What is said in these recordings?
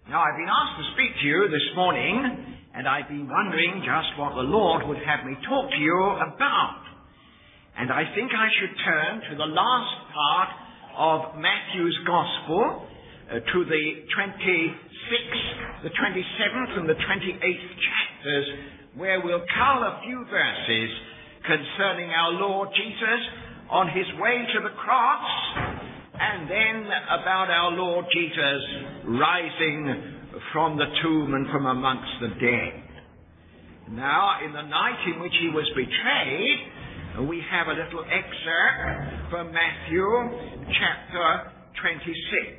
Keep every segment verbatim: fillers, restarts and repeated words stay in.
Now, I've been asked to speak to you this morning, and I've been wondering just what the Lord would have me talk to you about. And I think I should turn to the last part of Matthew's Gospel, uh, to the twenty-sixth, the twenty-seventh and the twenty-eighth chapters, where we'll cull a few verses concerning our Lord Jesus on his way to the cross, and then about our Lord Jesus rising from the tomb and from amongst the dead. Now, in the night in which he was betrayed, we have a little excerpt from Matthew chapter twenty-six.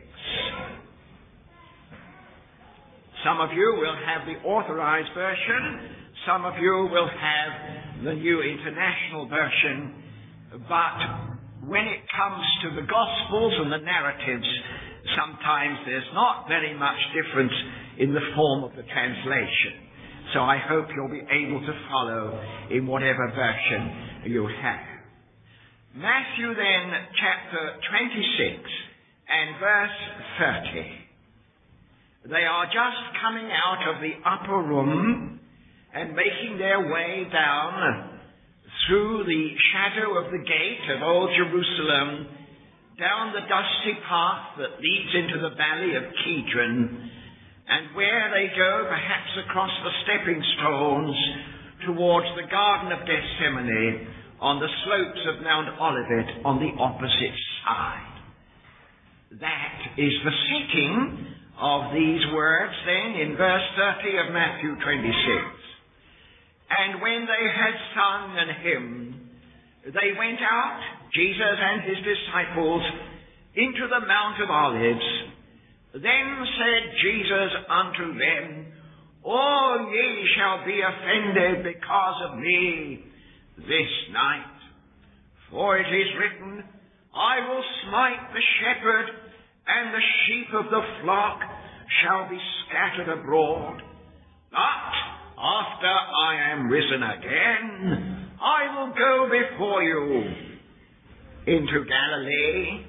Some of you will have the Authorized Version, some of you will have the New International Version, but when it comes to the Gospels and the narratives, sometimes there's not very much difference in the form of the translation. So I hope you'll be able to follow in whatever version you have. Matthew then, chapter twenty-six and verse thirty. They are just coming out of the upper room and making their way down through the shadow of the gate of Old Jerusalem, down the dusty path that leads into the valley of Kidron, and where they go perhaps across the stepping stones towards the Garden of Gethsemane on the slopes of Mount Olivet on the opposite side. That is the setting of these words then in verse thirty of Matthew twenty-six. And when they had sung an hymn, they went out, Jesus and his disciples, into the Mount of Olives. Then said Jesus unto them, All ye shall be offended because of me this night. For it is written, I will smite the shepherd, and the sheep of the flock shall be scattered abroad. But after I am risen again, I will go before you into Galilee.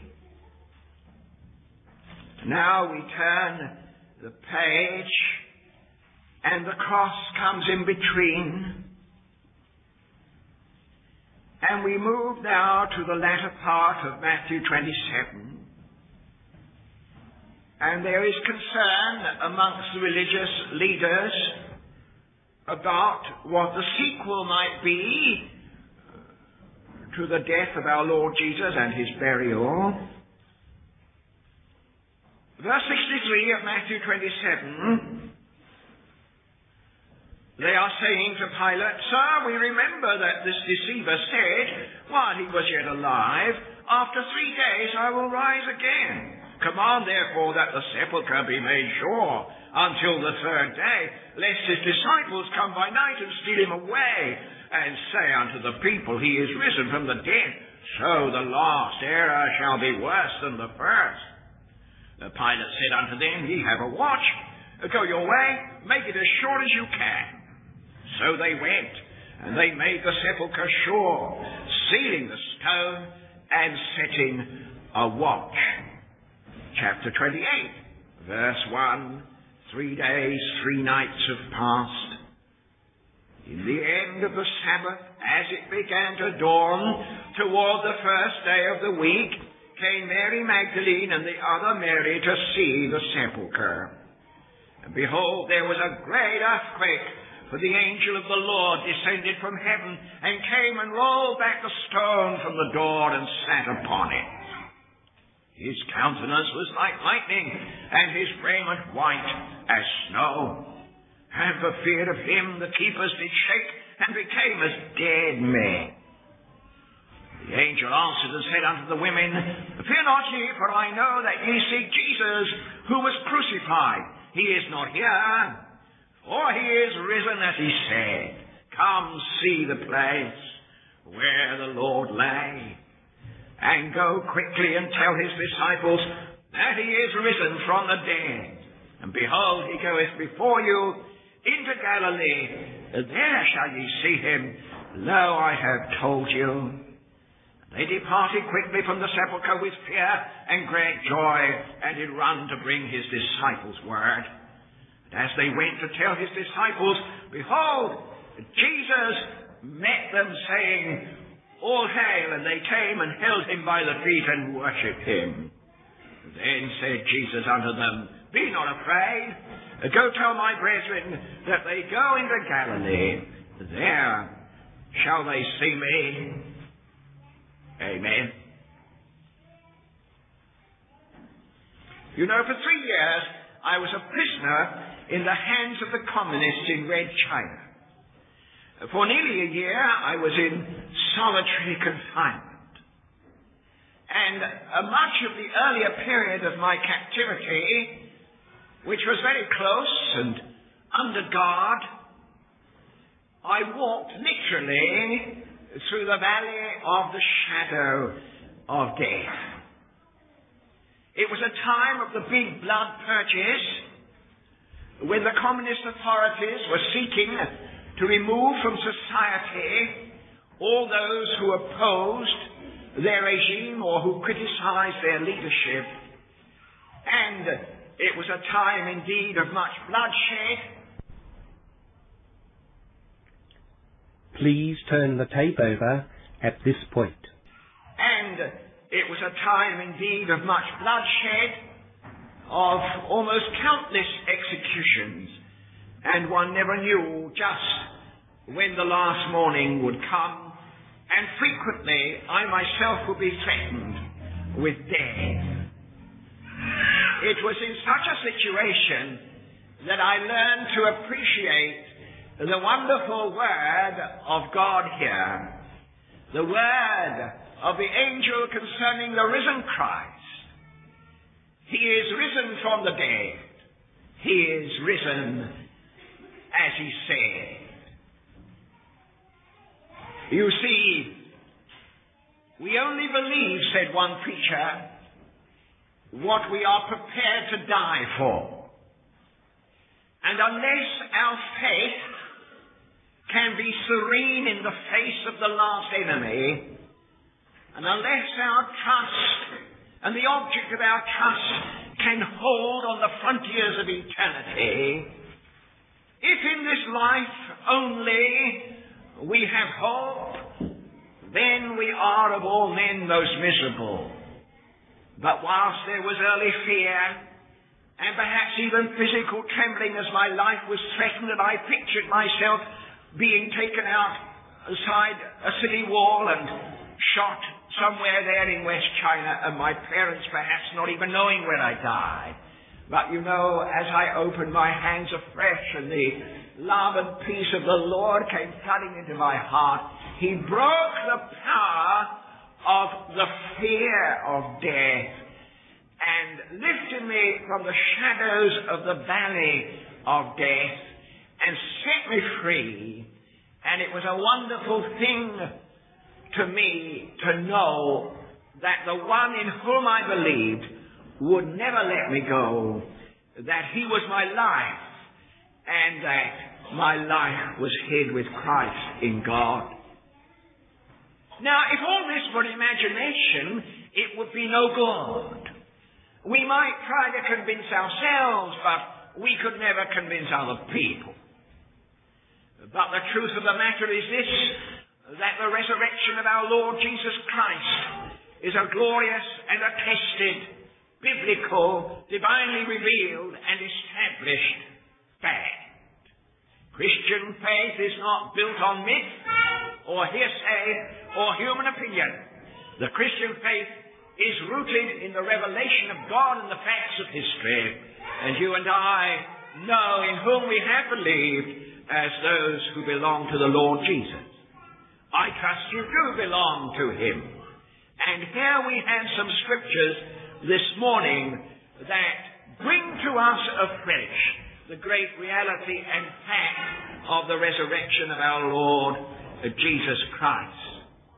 Now we turn the page, and the cross comes in between. And we move now to the latter part of Matthew twenty-seven. And there is concern amongst the religious leaders about what the sequel might be to the death of our Lord Jesus and his burial. Verse sixty-three of Matthew twenty-seven, they are saying to Pilate, Sir, we remember that this deceiver said, while he was yet alive, After three days I will rise again. Command therefore that the sepulchre be made sure until the third day, lest his disciples come by night and steal him away, and say unto the people, He is risen from the dead. So the last error shall be worse than the first. The Pilate said unto them, Ye have a watch. Go your way, make it as short as you can. So they went, and they made the sepulchre sure, sealing the stone and setting a watch. Chapter twenty-eight, verse one, Three days, three nights have passed. In the end of the Sabbath, as it began to dawn, toward the first day of the week, came Mary Magdalene and the other Mary to see the sepulchre. And behold, there was a great earthquake, for the angel of the Lord descended from heaven, and came and rolled back the stone from the door and sat upon it. His countenance was like lightning, and his raiment white as snow. And for fear of him the keepers did shake, and became as dead men. The angel answered and said unto the women, Fear not ye, for I know that ye seek Jesus, who was crucified. He is not here, for he is risen as he said. Come see the place where the Lord lay, and go quickly and tell his disciples that he is risen from the dead. And behold, he goeth before you into Galilee. There shall ye see him. Lo, I have told you. They departed quickly from the sepulchre with fear and great joy, and did run to bring his disciples word. And as they went to tell his disciples, behold, Jesus met them, saying, All hail! And they came and held him by the feet and worshipped him. Then said Jesus unto them, Be not afraid. Go tell my brethren that they go into Galilee. There shall they see me. Amen. You know, for three years I was a prisoner in the hands of the communists in Red China. For nearly a year I was in solitary confinement. And uh, much of the earlier period of my captivity, which was very close and under guard, I walked literally through the valley of the shadow of death. It was a time of the big blood purges when the communist authorities were seeking to remove from society all those who opposed their regime or who criticized their leadership. And it was a time indeed of much bloodshed. Please turn the tape over at this point. And it was a time indeed of much bloodshed, of almost countless executions, and one never knew just when the last morning would come, and frequently I myself would be threatened with death. It was in such a situation that I learned to appreciate the wonderful word of God here, the word of the angel concerning the risen Christ. He is risen from the dead. He is risen as he said. You see, we only believe, said one preacher, what we are prepared to die for. And unless our faith can be serene in the face of the last enemy, and unless our trust and the object of our trust can hold on the frontiers of eternity, if in this life only we have hope, then we are of all men most miserable. But whilst there was early fear, and perhaps even physical trembling as my life was threatened, and I pictured myself being taken out outside a city wall and shot somewhere there in West China, and my parents perhaps not even knowing when I died. But you know, as I opened my hands afresh and the love and peace of the Lord came flooding into my heart, he broke the power of the fear of death and lifted me from the shadows of the valley of death and set me free. And it was a wonderful thing to me to know that the one in whom I believed would never let me go, that he was my life, and that my life was hid with Christ in God. Now, if all this were imagination, it would be no good. We might try to convince ourselves, but we could never convince other people. But the truth of the matter is this, that the resurrection of our Lord Jesus Christ is a glorious and attested, biblical, divinely revealed and established fact. Christian faith is not built on myth or hearsay or human opinion. The Christian faith is rooted in the revelation of God and the facts of history. And you and I know in whom we have believed as those who belong to the Lord Jesus. I trust you do belong to him. And here we have some scriptures this morning that bring to us afresh the great reality and fact of the resurrection of our Lord Jesus Christ.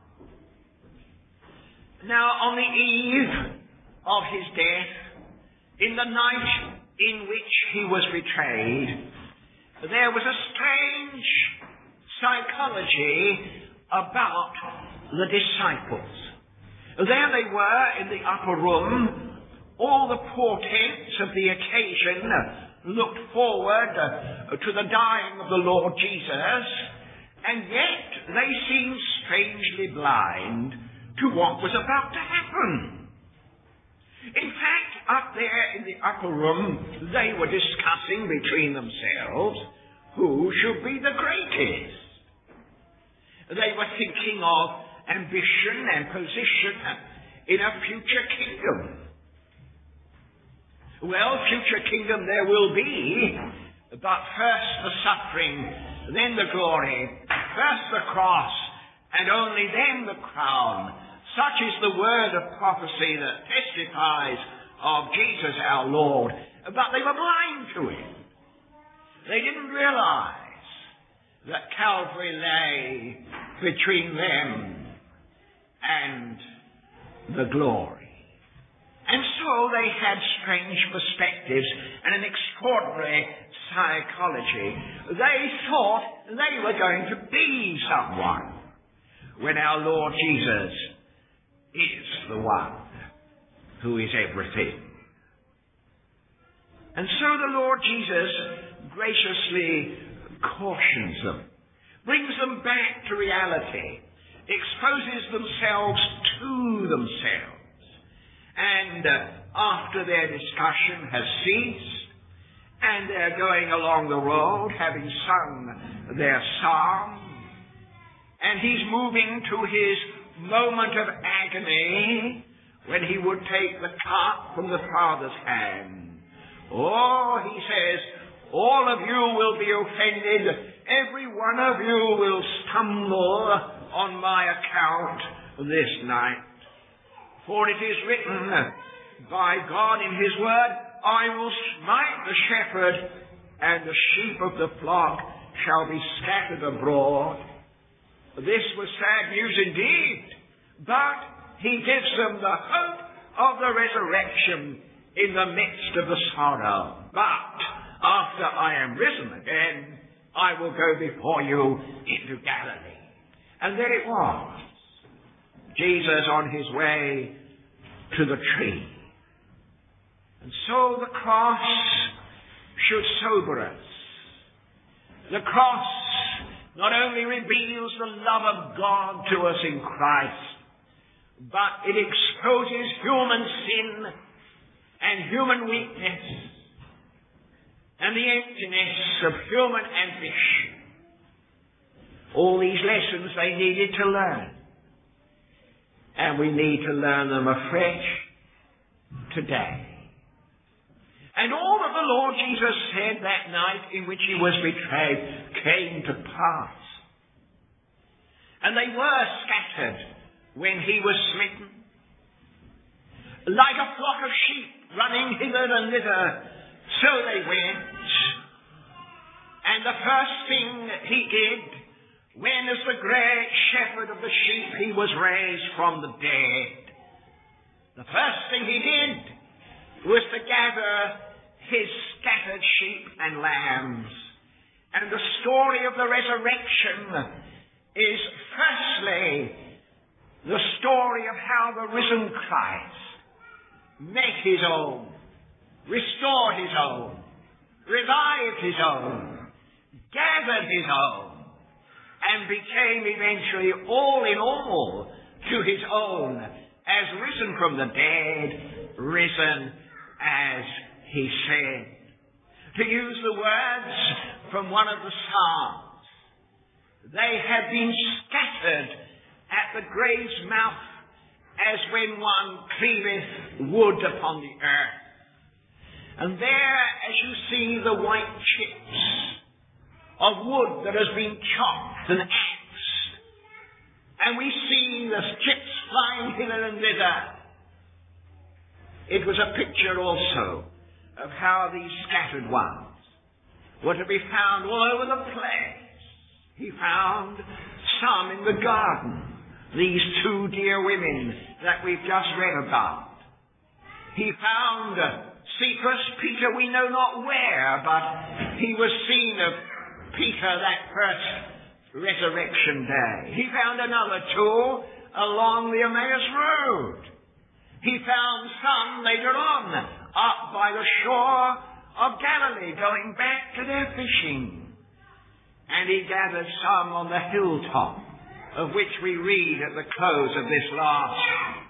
Now, on the eve of his death, in the night in which he was betrayed, there was a strange psychology about the disciples. There they were in the upper room. All the portents of the occasion looked forward uh, to the dying of the Lord Jesus, and yet they seemed strangely blind to what was about to happen. In fact, up there in the upper room, they were discussing between themselves who should be the greatest. They were thinking of ambition and position in a future kingdom. Well, future kingdom there will be, but first the suffering, then the glory, first the cross, and only then the crown. Such is the word of prophecy that testifies of Jesus our Lord. But they were blind to it. They didn't realize that Calvary lay between them and the glory. And so they had strange perspectives and an extraordinary psychology. They thought they were going to be someone, when our Lord Jesus is the one who is everything. And so the Lord Jesus graciously cautions them, brings them back to reality, exposes themselves to themselves. And uh, after their discussion has ceased, and they're going along the road, having sung their psalm, and he's moving to his moment of agony, when he would take the cup from the Father's hand. Oh, he says, all of you will be offended. Every one of you will stumble on my account this night. For it is written by God in his word, I will smite the shepherd, and the sheep of the flock shall be scattered abroad. This was sad news indeed, but he gives them the hope of the resurrection in the midst of the sorrow. But after I am risen again, I will go before you into Galilee. And there it was. Jesus on his way to the tree. And so the cross should sober us. The cross not only reveals the love of God to us in Christ, but it exposes human sin and human weakness and the emptiness of human ambition. All these lessons they needed to learn. And we need to learn them afresh today. And all that the Lord Jesus said that night in which he was betrayed came to pass. And they were scattered when he was smitten. Like a flock of sheep running hither and thither, so they went. And the first thing he did, when as the great shepherd of the sheep he was raised from the dead, the first thing he did was to gather his scattered sheep and lambs. And the story of the resurrection is firstly the story of how the risen Christ met his own, restored his own, revived his own, gathered his own, and became eventually all in all to his own, as risen from the dead, risen as he said. To use the words from one of the Psalms, they have been scattered at the grave's mouth as when one cleaveth wood upon the earth. And there, as you see the white chips of wood that has been chopped and axed, and we see the chips flying hither and thither, it was a picture also of how these scattered ones were to be found all over the place. He found some in the garden, these two dear women that we've just read about. He found Cephas, Peter, we know not where, but he was seen of Peter that first resurrection day. He found another two along the Emmaus Road. He found some later on up by the shore of Galilee going back to their fishing. And he gathered some on the hilltop, of which we read at the close of this last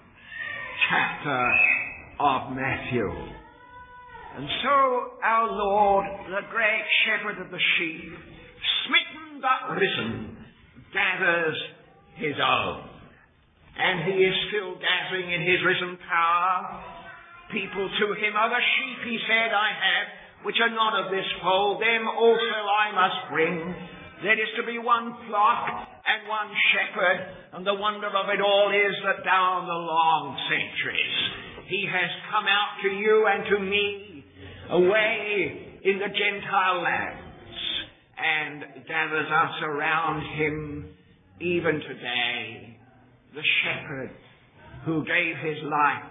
chapter of Matthew. And so our Lord, the great shepherd of the sheep, smitten but risen, gathers his own. And he is still gathering in his risen power people to him. Other sheep, he said, I have, which are not of this fold, them also I must bring. There is to be one flock and one shepherd, and the wonder of it all is that down the long centuries he has come out to you and to me, away in the Gentile lands, and gathers us around him even today. The shepherd who gave his life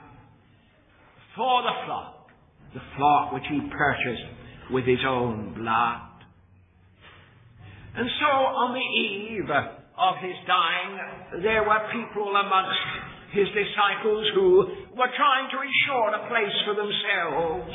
for the flock, the flock which he purchased with his own blood. And so on the eve of his dying, there were people amongst his disciples who were trying to ensure a place for themselves.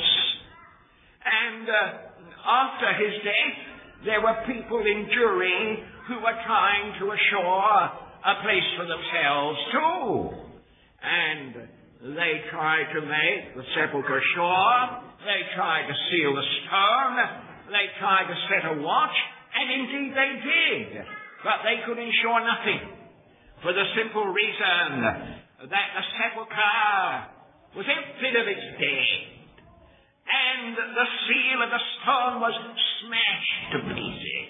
And uh, after his death, there were people enduring who were trying to assure a place for themselves too. And they tried to make the sepulchre sure. They tried to seal the stone. They tried to set a watch. And indeed they did. But they could ensure nothing. For the simple reason that the sepulchre was emptied of its dead. And the seal of the stone was smashed to pieces.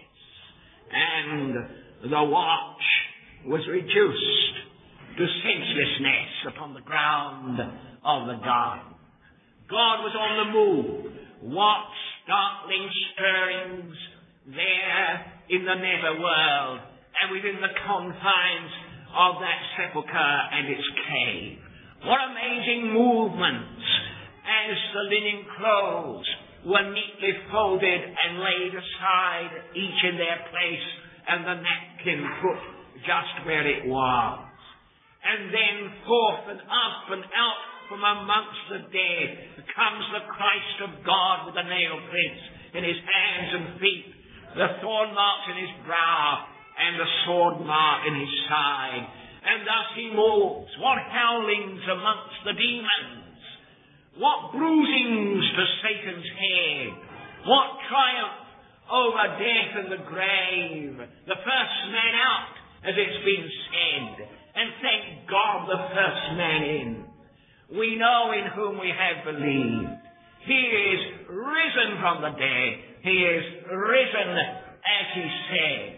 And the watch was reduced to senselessness upon the ground of the garden. God was on the move. What startling stirrings there in the netherworld and within the confines of that sepulchre and its cave. What amazing movements as the linen clothes were neatly folded and laid aside, each in their place, and the napkin put just where it was. And then forth and up and out from amongst the dead comes the Christ of God with the nail prints in his hands and feet, the thorn marks in his brow, and the sword mark in his side. And thus he moves. What howlings amongst the demons. What bruisings to Satan's head. What triumph over death and the grave. The first man out, as it's been said. And thank God the first man in. We know in whom we have believed. He is risen from the dead. He is risen as he said.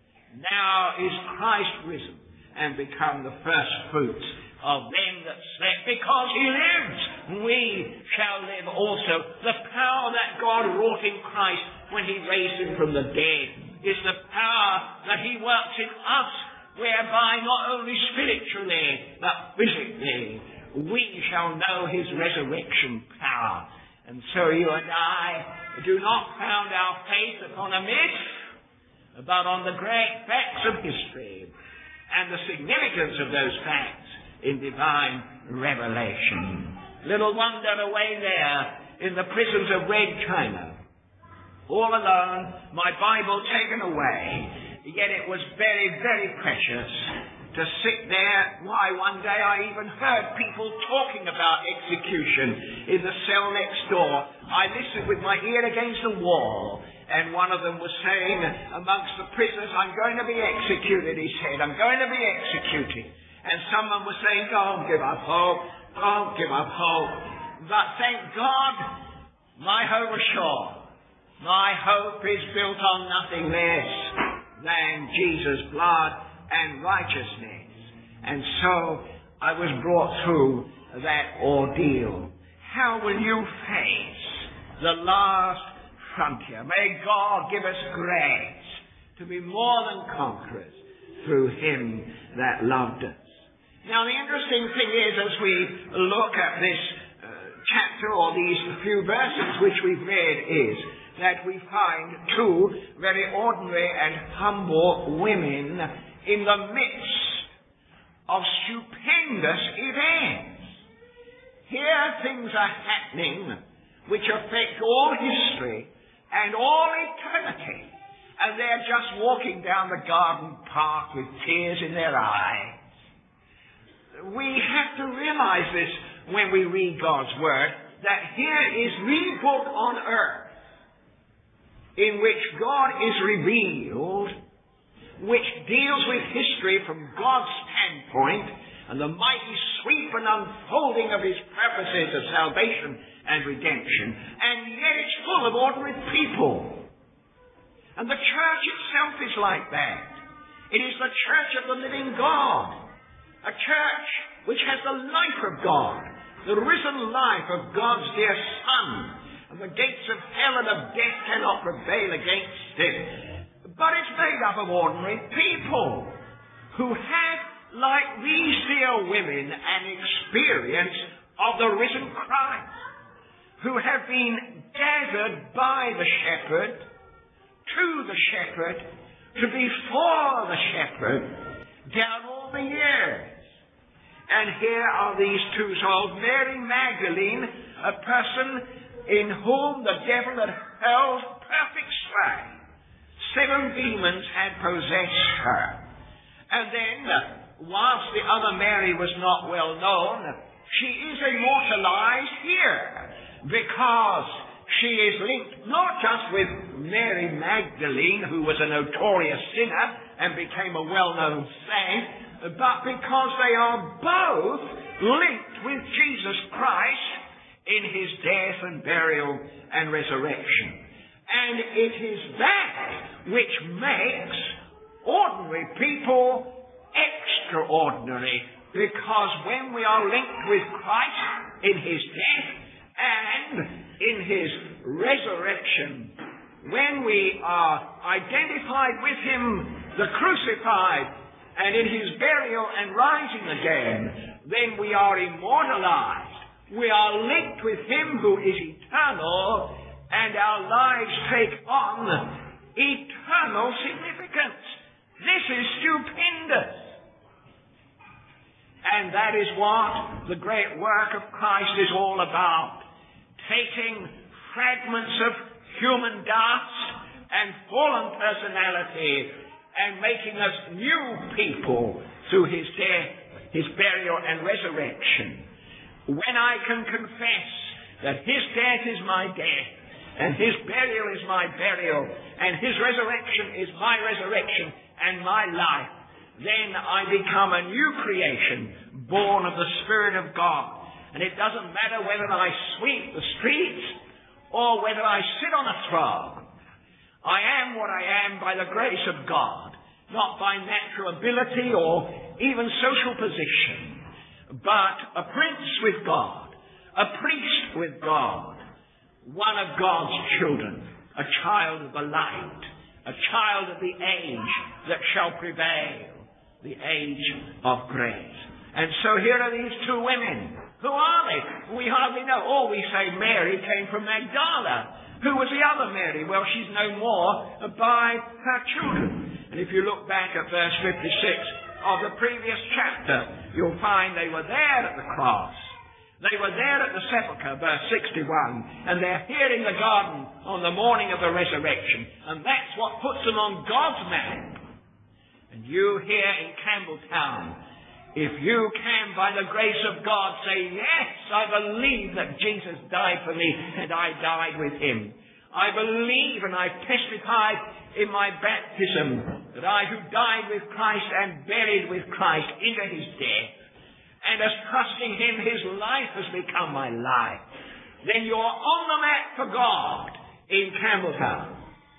Now is Christ risen and become the first fruits of them that slept. Because he lives, we shall live also. The power that God wrought in Christ when he raised him from the dead is the power that he works in us, whereby not only spiritually but physically we shall know his resurrection power. And so you and I do not found our faith upon a myth, but on the great facts of history and the significance of those facts in divine revelation. Little wonder away there in the prisons of Red China, all alone, my Bible taken away, yet it was very, very precious to sit there. Why, one day I even heard people talking about execution in the cell next door. I listened with my ear against the wall, and one of them was saying amongst the prisoners, I'm going to be executed, he said. I'm going to be executed. And someone was saying, don't give up hope. Don't give up hope. But thank God, my hope is sure. My hope is built on nothing less than Jesus' blood and righteousness. And so I was brought through that ordeal. How will you face the last frontier? May God give us grace to be more than conquerors through him that loved us. Now the interesting thing is, as we look at this uh, chapter or these few verses which we've read, is that we find two very ordinary and humble women in the midst of stupendous events. Here things are happening which affect all history and all eternity. And they're just walking down the garden path with tears in their eyes. We have to realize this when we read God's Word, that here is the book on earth in which God is revealed, which deals with history from God's standpoint and the mighty sweep and unfolding of His purposes of salvation and redemption. And yet it's full of ordinary people. And the church itself is like that. It is the church of the living God. A church which has the life of God, the risen life of God's dear Son. And the gates of hell and of death cannot prevail against it. But it's made up of ordinary people who have, like these dear women, an experience of the risen Christ, who have been gathered by the shepherd, to the shepherd, to be for the shepherd, down all the years. And here are these two souls. Mary Magdalene, a person in whom the devil had held perfect sway. Seven demons had possessed her. And then, whilst the other Mary was not well known, she is immortalized here because she is linked not just with Mary Magdalene, who was a notorious sinner and became a well-known saint, but because they are both linked with Jesus Christ in His death and burial and resurrection. And it is that which makes ordinary people extraordinary, because when we are linked with Christ in His death and in His resurrection, when we are identified with Him, the crucified, and in His burial and rising again, then we are immortalized. We are linked with Him who is eternal, and our lives take on eternal significance. This is stupendous. And that is what the great work of Christ is all about. Taking fragments of human dust and fallen personality and making us new people through His death, His burial and resurrection. When I can confess that His death is my death, and His burial is my burial, and His resurrection is my resurrection and my life, then I become a new creation, born of the Spirit of God. And it doesn't matter whether I sweep the streets or whether I sit on a throne. I am what I am by the grace of God, not by natural ability or even social position, but a prince with God, a priest with God, one of God's children, a child of the light, a child of the age that shall prevail, the age of grace. And so here are these two women. Who are they? We hardly know. All we say Mary came from Magdala. Who was the other Mary? Well, she's known more by her children. And if you look back at verse fifty-six of the previous chapter, you'll find they were there at the cross. They were there at the sepulchre, verse sixty-one, and they're here in the garden on the morning of the resurrection. And that's what puts them on God's map. And you here in Campbelltown, if you can, by the grace of God, say, yes, I believe that Jesus died for me and I died with Him. I believe and I testified in my baptism that I who died with Christ and buried with Christ into His death, and as trusting Him, His life has become my life. Then you're on the map for God in Campbelltown.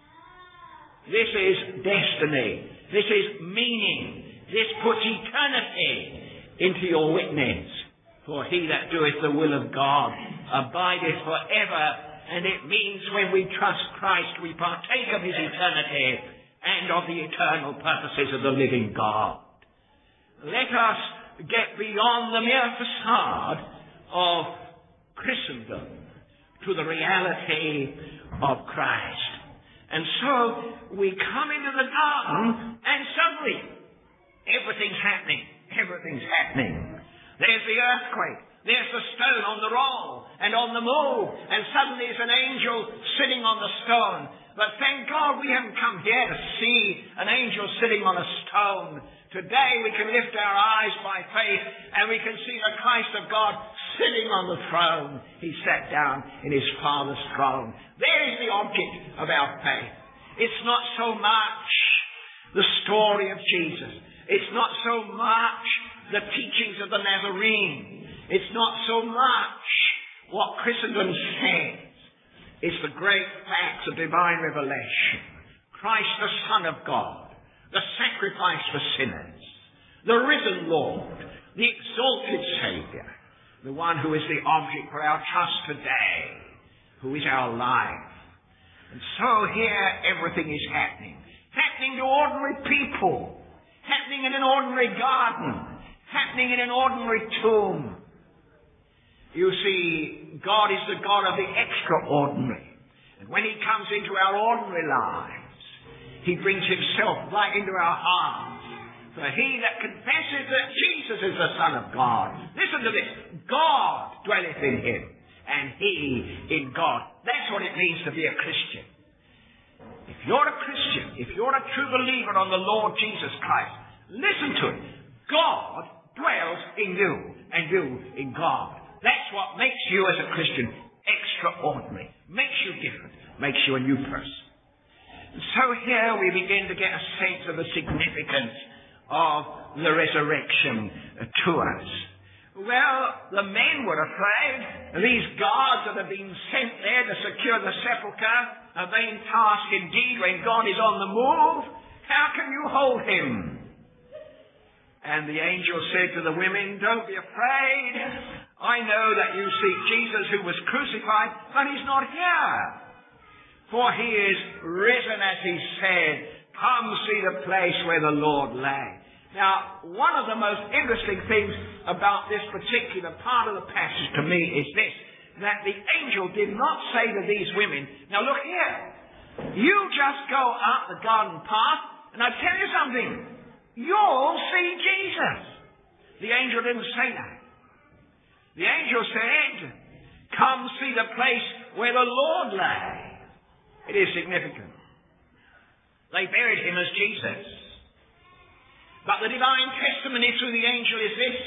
This is destiny. This is meaning. This puts eternity into your witness. For he that doeth the will of God abideth forever. And it means when we trust Christ, we partake of His eternity and of the eternal purposes of the living God. Let us get beyond the mere facade of Christendom to the reality of Christ. And so we come into the garden and suddenly everything's happening. Everything's happening. There's the earthquake. There's the stone on the roll and on the move, and suddenly there's an angel sitting on the stone. But thank God we haven't come here to see an angel sitting on a stone. Today we can lift our eyes by faith and we can see the Christ of God sitting on the throne. He sat down in his Father's throne. There is the object of our faith. It's not so much the story of Jesus. It's not so much the teachings of the Nazarene. It's not so much what Christendom says. It's the great facts of divine revelation. Christ the Son of God, the sacrifice for sinners, the risen Lord, the exalted Saviour, the one who is the object for our trust today, who is our life. And so here everything is happening. Happening to ordinary people. Happening in an ordinary garden. Happening in an ordinary tomb. You see, God is the God of the extraordinary. And when he comes into our ordinary lives, he brings himself right into our hearts. For he that confesses that Jesus is the Son of God. Listen to this. God dwelleth in him, and he in God. That's what it means to be a Christian. If you're a Christian, if you're a true believer on the Lord Jesus Christ, listen to it. God dwells in you, and you in God. That's what makes you as a Christian extraordinary. Makes you different. Makes you a new person. So here we begin to get a sense of the significance of the resurrection to us. Well, the men were afraid. These guards that have been sent there to secure the sepulchre, a vain task indeed when God is on the move. How can you hold him? And the angel said to the women, don't be afraid. I know that you seek Jesus who was crucified, but he's not here. For he is risen as he said. Come see the place where the Lord lay. Now, one of the most interesting things about this particular part of the passage to me is this, that the angel did not say to these women, now look here, you just go up the garden path, and I tell you something, you'll see Jesus. The angel didn't say that. The angel said, come see the place where the Lord lay. It is significant. They buried him as Jesus. But the divine testimony through the angel is this,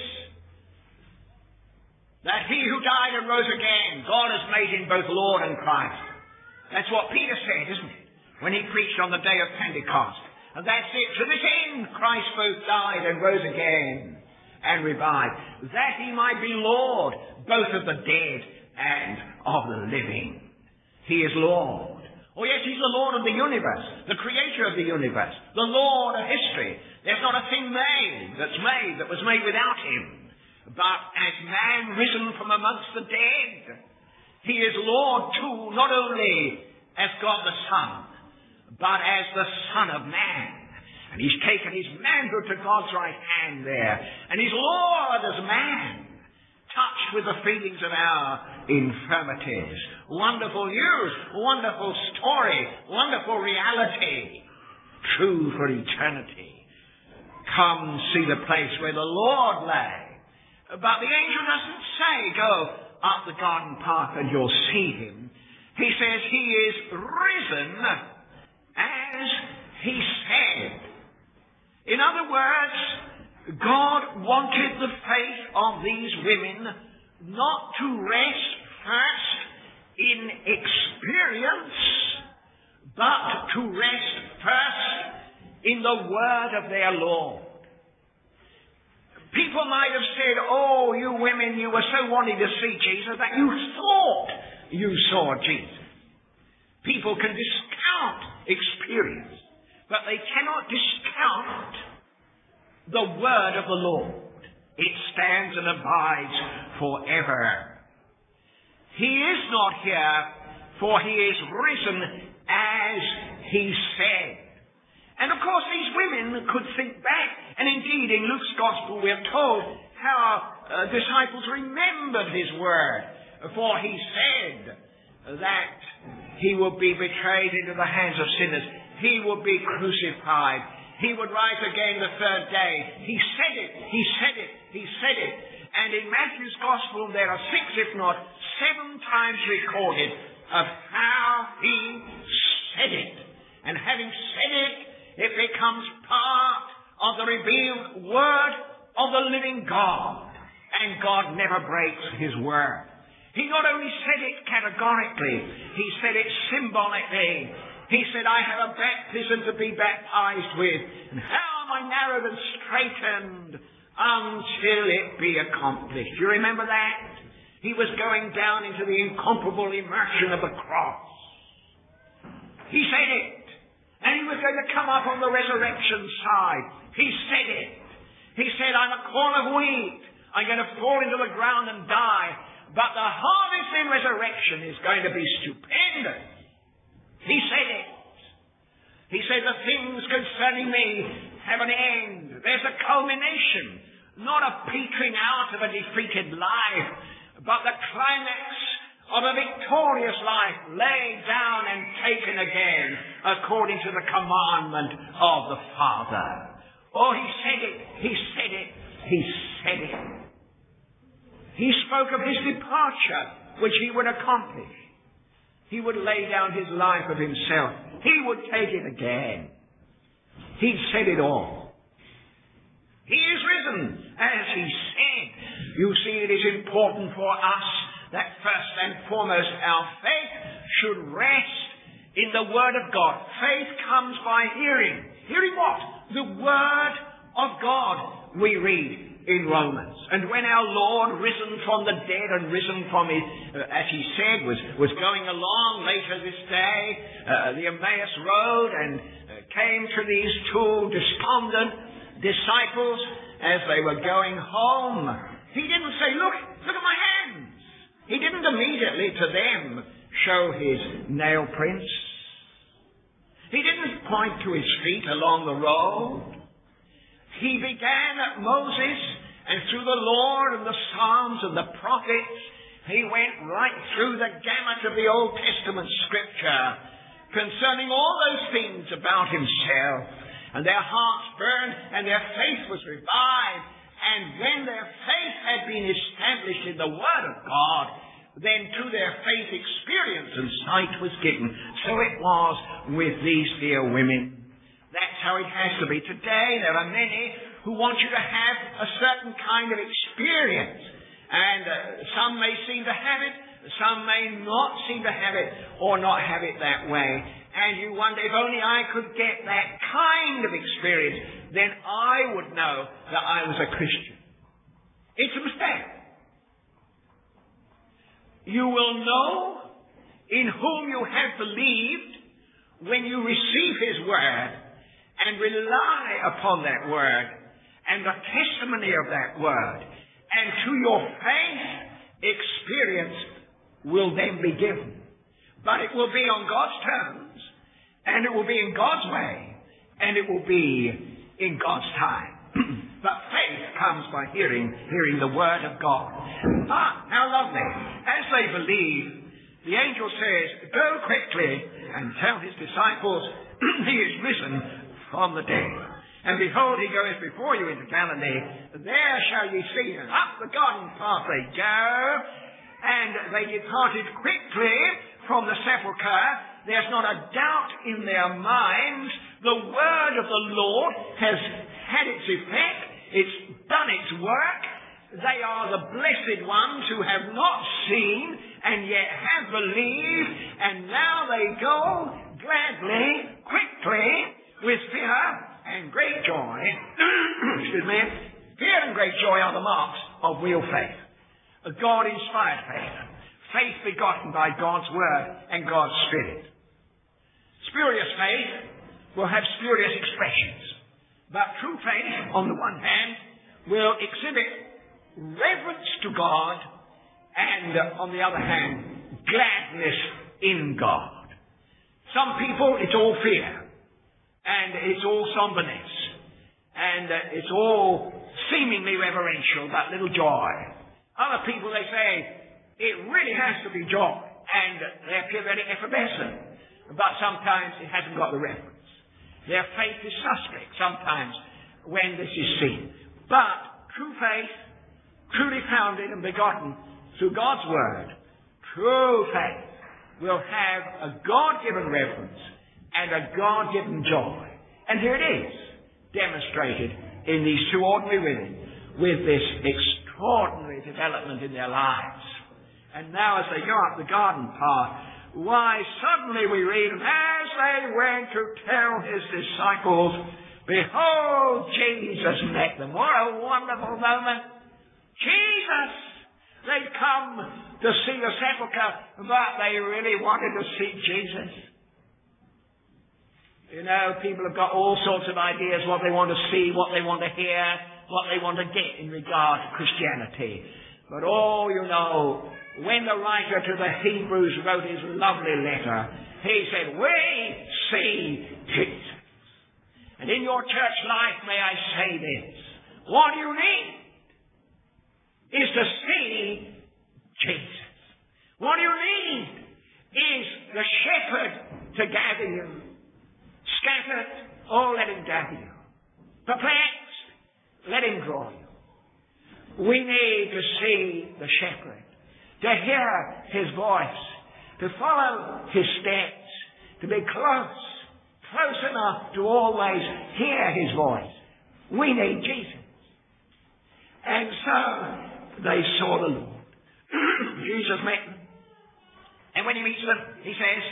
that he who died and rose again, God has made him both Lord and Christ. That's what Peter said, isn't it? When he preached on the day of Pentecost. And that's it. To this end, Christ both died and rose again and revived, that he might be Lord, both of the dead and of the living. He is Lord. Oh yes, he's the Lord of the universe, the creator of the universe, the Lord of history. There's not a thing made that's made that was made without him. But as man risen from amongst the dead, he is Lord too, not only as God the Son, but as the Son of Man. And he's taken his manhood to God's right hand there. And he's Lord as man, touched with the feelings of our infirmities. Wonderful news, wonderful story, wonderful reality, true for eternity. Come see the place where the Lord lay. But the angel doesn't say, go up the garden path and you'll see him. He says he is risen as he said. In other words, God wanted the faith of these women not to rest first in experience, but to rest first in the word of their Lord. People might have said, oh, you women, you were so wanting to see Jesus that you thought you saw Jesus. People can discount experience, but they cannot discount the word of the Lord. It stands and abides forever. He is not here, for he is risen as he said. And of course these women could think back, and indeed in Luke's Gospel we are told how uh, disciples remembered his word, for he said that he would be betrayed into the hands of sinners. He would be crucified. He would rise again the third day. He said it, he said it, he said it. And in Matthew's Gospel there are six, if not seven times recorded of how he said it. And having said it, it becomes part of the revealed word of the living God. And God never breaks his word. He not only said it categorically, he said it symbolically. He said, I have a baptism to be baptized with, and how am I narrowed and straightened until it be accomplished. You remember that? He was going down into the incomparable immersion of the cross. He said it. And he was going to come up on the resurrection side. He said it. He said, I'm a corn of wheat. I'm going to fall into the ground and die. But the harvest in resurrection is going to be stupendous. He said it. He said, the things concerning me have an end. There's a culmination. Not a petering out of a defeated life, but the climax of a victorious life laid down and taken again according to the commandment of the Father. Oh, he said it. He said it. He said it. He spoke of his departure, which he would accomplish. He would lay down his life of himself. He would take it again. He said it all. He is risen, as he said. You see, it is important for us that first and foremost our faith should rest in the Word of God. Faith comes by hearing. Hearing what? The Word of God, we read in Romans. And when our Lord, risen from the dead and risen from his, uh, as he said, was, was going along later this day, uh, the Emmaus Road, and uh, came to these two despondent disciples as they were going home, he didn't say, look, look at my hands. He didn't immediately to them show his nail prints. He didn't point to his feet along the road. He began at Moses, and through the Lord and the Psalms and the prophets, he went right through the gamut of the Old Testament scripture concerning all those things about himself. And their hearts burned, and their faith was revived. And when their faith had been established in the Word of God, then to their faith experience and sight was given. So it was with these dear women. That's how it has to be. Today there are many who want you to have a certain kind of experience. And uh, some may seem to have it, some may not seem to have it, or not have it that way. And you wonder, if only I could get that kind of experience, then I would know that I was a Christian. It's a mistake. You will know in whom you have believed when you receive his word and rely upon that word and the testimony of that word. And to your faith, experience will then be given. But it will be on God's terms, and it will be in God's way, and it will be in God's time. But faith comes by hearing, hearing the word of God. Ah, how lovely. As they believe, the angel says, go quickly and tell his disciples, he is risen from the dead. And behold, he goes before you into Galilee. There shall ye see him. Up the garden path they go. And they departed quickly from the sepulchre. There's not a doubt in their minds. The word of the Lord has had its effect. It's done its work. They are the blessed ones who have not seen and yet have believed. And now they go gladly, quickly, with fear and great joy. Excuse me. Fear and great joy are the marks of real faith. A God-inspired faith. Faith begotten by God's Word and God's Spirit. Spurious faith will have spurious expressions. But true faith, on the one hand, will exhibit reverence to God and, uh, on the other hand, gladness in God. Some people, it's all fear. And it's all somberness. And uh, it's all seemingly reverential, but little joy. Other people, they say, it really has to be joy. And uh, they appear very effervescent. But sometimes it hasn't got the reverence. Their faith is suspect sometimes when this is seen. But true faith truly founded and begotten through God's Word, true faith will have a God-given reverence and a God-given joy. And here it is, demonstrated in these two ordinary women with this extraordinary development in their lives. And now as they go up the garden path, why, suddenly we read, as they went to tell his disciples, behold, Jesus met them. What a wonderful moment. Jesus! They'd come to see the sepulchre, but they really wanted to see Jesus. You know, people have got all sorts of ideas what they want to see, what they want to hear, what they want to get in regard to Christianity. But oh, you know, when the writer to the Hebrews wrote his lovely letter, he said, we see Jesus. And in your church life, may I say this, what you need is to see Jesus. What you need is the shepherd to gather you. Scattered, oh, let him gather you. Perplexed, let him draw you. We need to see the shepherd, to hear his voice, to follow his steps, to be close, close enough to always hear his voice. We need Jesus. And so they saw the Lord. Jesus met them. And when he meets them, he says,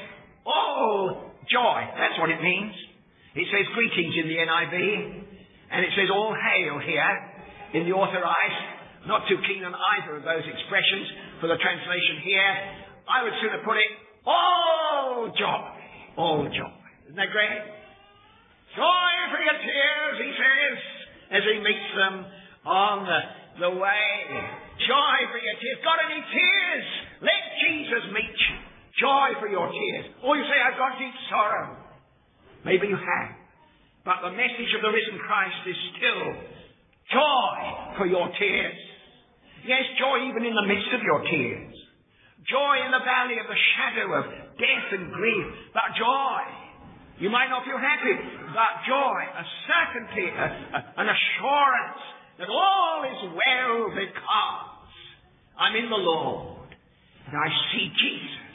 oh, joy. That's what it means. It says greetings in the N I V. And it says all hail here in the Authorized. Not too keen on either of those expressions for the translation here. I would sooner put it, all joy. All joy. Isn't that great? Joy for your tears, he says, as he meets them on the, the way. Joy for your tears. Got any tears? Let Jesus meet you. Joy for your tears. Or you say, I've got deep sorrow. Maybe you have. But the message of the risen Christ is still joy for your tears. Yes, joy even in the midst of your tears. Joy in the valley of the shadow of death and grief. But joy. You might not feel happy, but joy, a certainty, a, a, an assurance that all is well because I'm in the Lord and I see Jesus,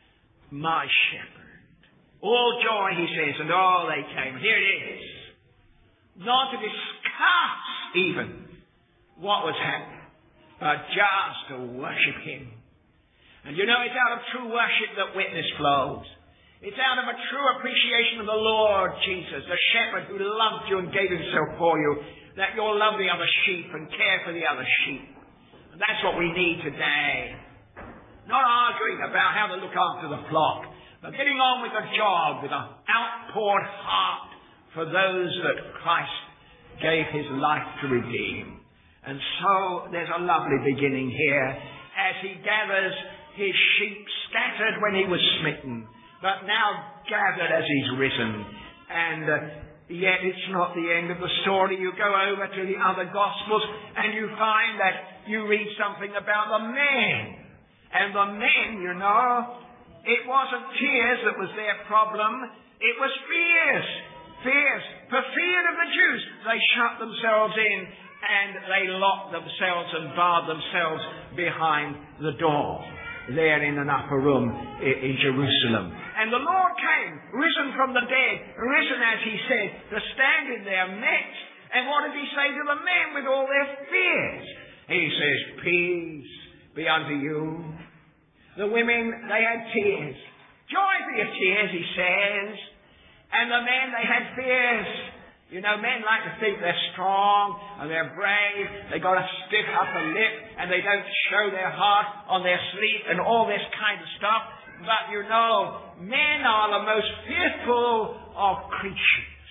my shepherd. All joy, he says, and all they came. Here it is. Not to discuss even what was happening, but just to worship him. And you know, it's out of true worship that witness flows. It's out of a true appreciation of the Lord Jesus, the shepherd who loved you and gave himself for you, that you'll love the other sheep and care for the other sheep. And that's what we need today. Not arguing about how to look after the flock, but getting on with the job with an outpoured heart for those that Christ gave his life to redeem. And so there's a lovely beginning here as he gathers his sheep scattered when he was smitten, but now gathered as he's risen. And uh, yet it's not the end of the story. You go over to the other Gospels and you find that you read something about the men. And the men, you know, it wasn't tears that was their problem. It was fears. Fears. For fear of the Jews, they shut themselves in and they locked themselves and barred themselves behind the door there in an upper room in Jerusalem. And the Lord came, risen from the dead, risen as he said, to stand in their midst. And what did he say to the men with all their fears? He says, peace be unto you. The women, they had tears. Joy for your tears, he says. And the men, they had fears. You know, men like to think they're strong and they're brave. They got a stiff upper lip and they don't show their heart on their sleeve and all this kind of stuff. But you know, men are the most fearful of creatures.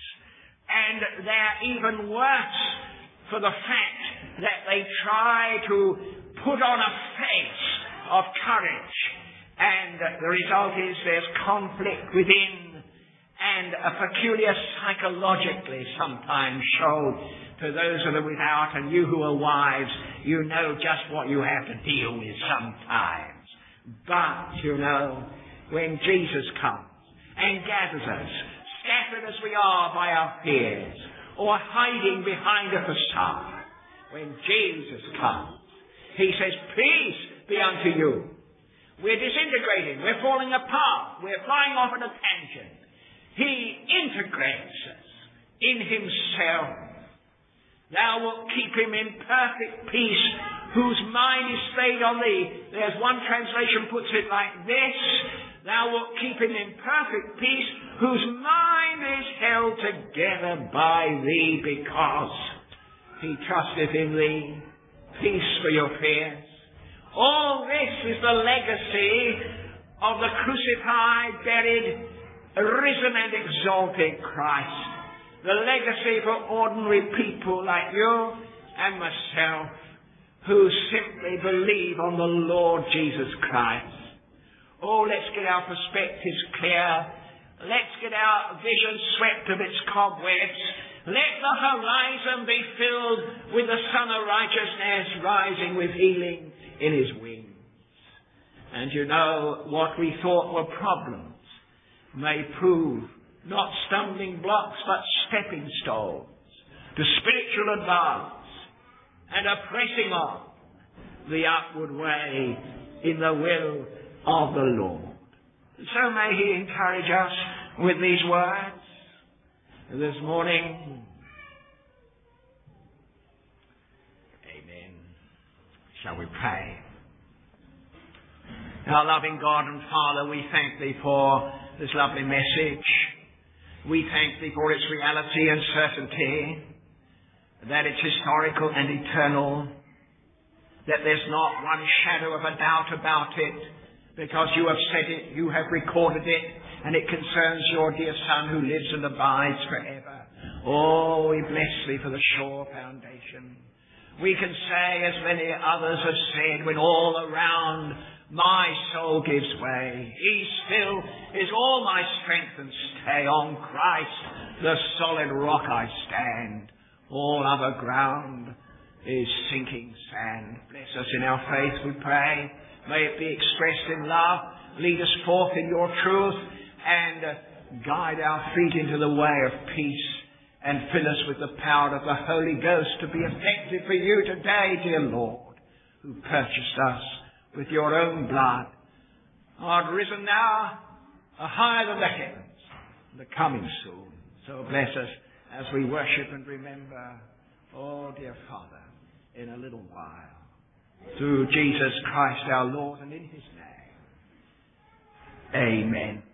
And they're even worse for the fact that they try to put on a face of courage. And the result is there's conflict within. And a peculiar psychologically sometimes showed to those that are without, and you who are wives, you know just what you have to deal with sometimes. But, you know, when Jesus comes and gathers us, scattered as we are by our fears, or hiding behind a facade, when Jesus comes He says, peace be unto you. We're disintegrating. We're falling apart. We're flying off at a tangent. He integrates us in himself. Thou wilt keep him in perfect peace, whose mind is stayed on thee. There's one translation puts it like this. Thou wilt keep him in perfect peace, whose mind is held together by thee, because he trusteth in thee. Peace for your fears. All this is the legacy of the crucified, buried, risen and exalted Christ. The legacy for ordinary people like you and myself, who simply believe on the Lord Jesus Christ. Oh, let's get our perspectives clear. Let's get our vision swept of its cobwebs. Let the horizon be filled with the Son of Righteousness rising with healing in his wings. And you know, what we thought were problems may prove not stumbling blocks, but stepping stones to spiritual advance and a pressing on the upward way in the will of the Lord. So may he encourage us with these words this morning. Amen. Shall we pray? Our loving God and Father, we thank thee for this lovely message. We thank thee for its reality and certainty, that it's historical and eternal, that there's not one shadow of a doubt about it, because you have said it, you have recorded it, and it concerns your dear Son who lives and abides forever. Oh, we bless thee for the sure foundation. We can say, as many others have said, when all around my soul gives way, he still is all my strength and stay. On Christ, the solid rock I stand. All other ground is sinking sand. Bless us in our faith, we pray. May it be expressed in love. Lead us forth in your truth, and uh, guide our feet into the way of peace, and fill us with the power of the Holy Ghost to be effective for you today, dear Lord, who purchased us with your own blood, art risen now, are higher than the heavens, and are coming soon. So bless us as we worship and remember, oh dear Father, in a little while, through Jesus Christ our Lord, and in his name. Amen.